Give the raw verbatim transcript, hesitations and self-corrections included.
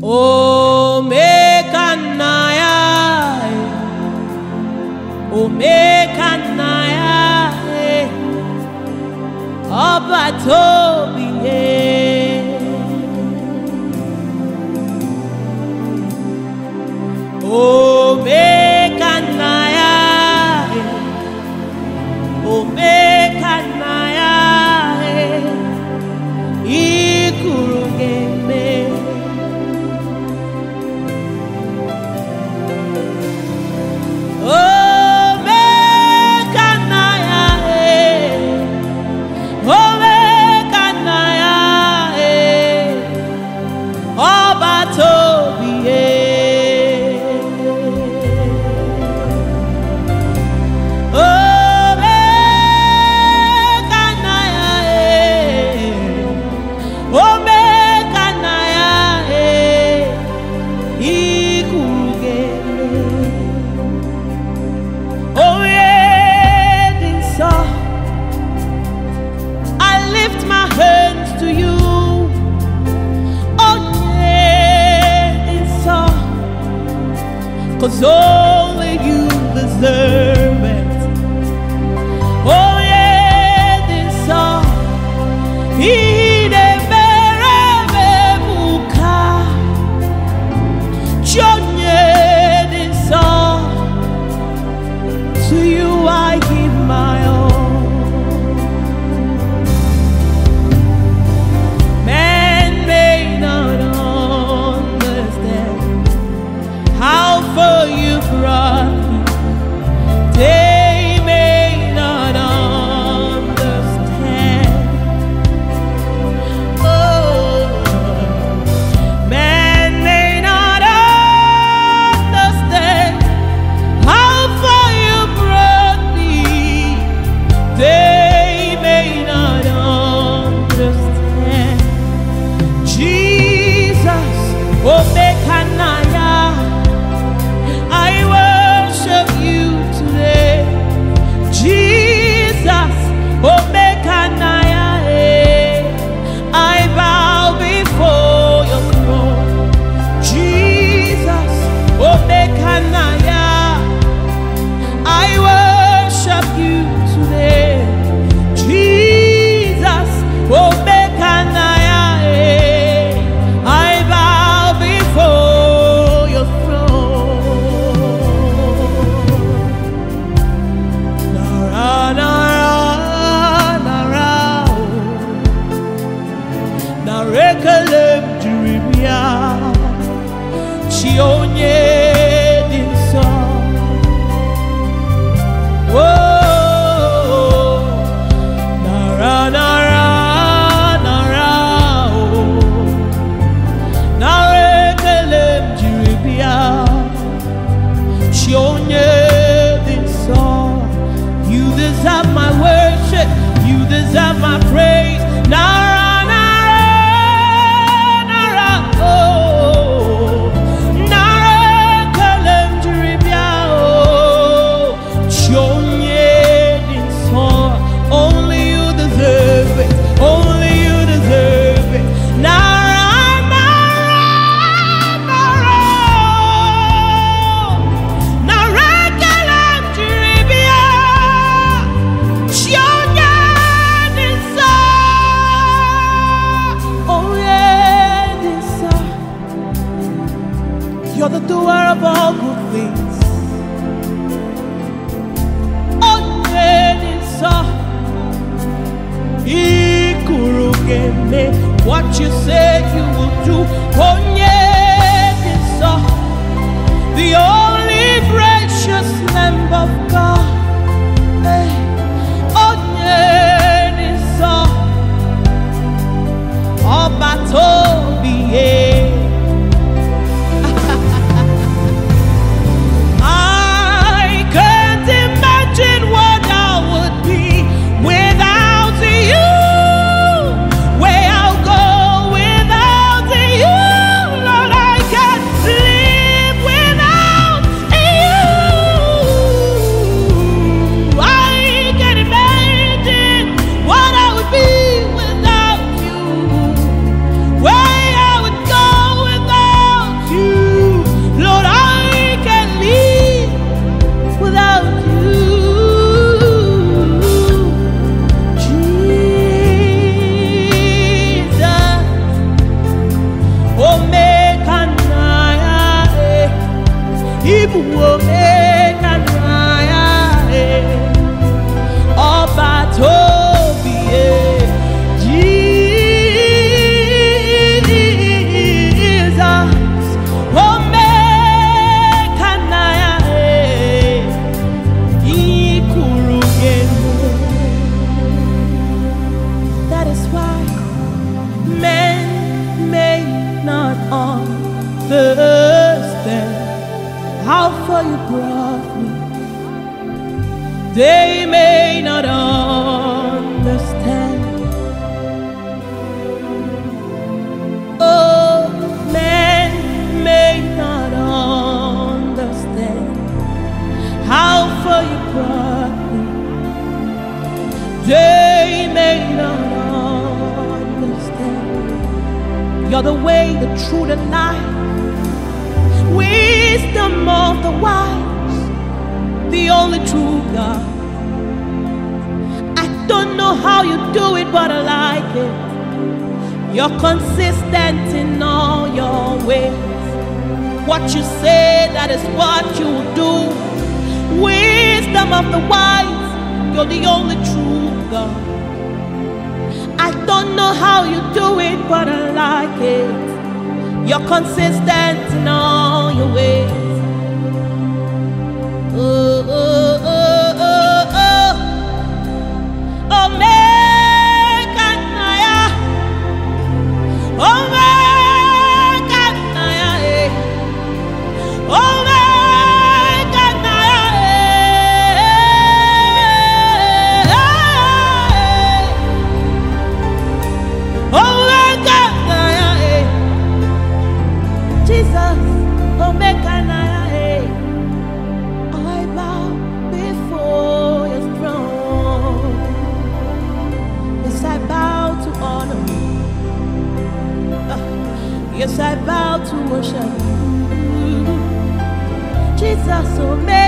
Omekanaya, Omekanaya, Obatobiye, Omekanaya, Omekanaya, Ikurugeme. Cause only you deserve it. Oh yeah, this song. He de berebe muka. Jonye this song. To you I give my all. Man may not understand how far you brought me. They may not understand. Oh, man may not understand how far you brought me. They may not understand. Jesus, Omekanaya, I worship you today. Jesus, Omekanaya, I bow before your throne. Jesus, Omekanaya, I worship you today. Jesus, Omekanaya, I bow before your throne. Nara, nara, nara, narekelem jiribia, chionye dinsa. Whoa, nara, nara, nara, narekelem jiribia, chionye dinsa. You deserve my worship. You deserve my praise. Nara, nara, nara, oh, nara, kalem jiribia, oh, chonye dinso. Only you deserve it. Only you deserve it. Nara, nara, nara, nara, kalem jiribia. You're the doer of all good things. Oh, what you said you will do. Oh, the only precious Lamb of God. Oh, all battle be They may not understand. Oh, men may not understand how far you brought me. They may not understand. You're the way, the truth, and life. Wisdom of the wise, the only true God. I don't know how you do it, but I like it. You're consistent in all your ways. What you say, that is what you will do. Wisdom of the wise, you're the only true God. I don't know how you do it, but I like it. You're consistent in all your ways. Oh, oh, oh, oh, oh. Omega Naya. Omega Naya. Omega Naya. Omega Naya. Jesus, Omega Naya. I bow before your throne. Yes, I bow to honor you. Uh, yes, I bow to worship you. Jesus, Omega.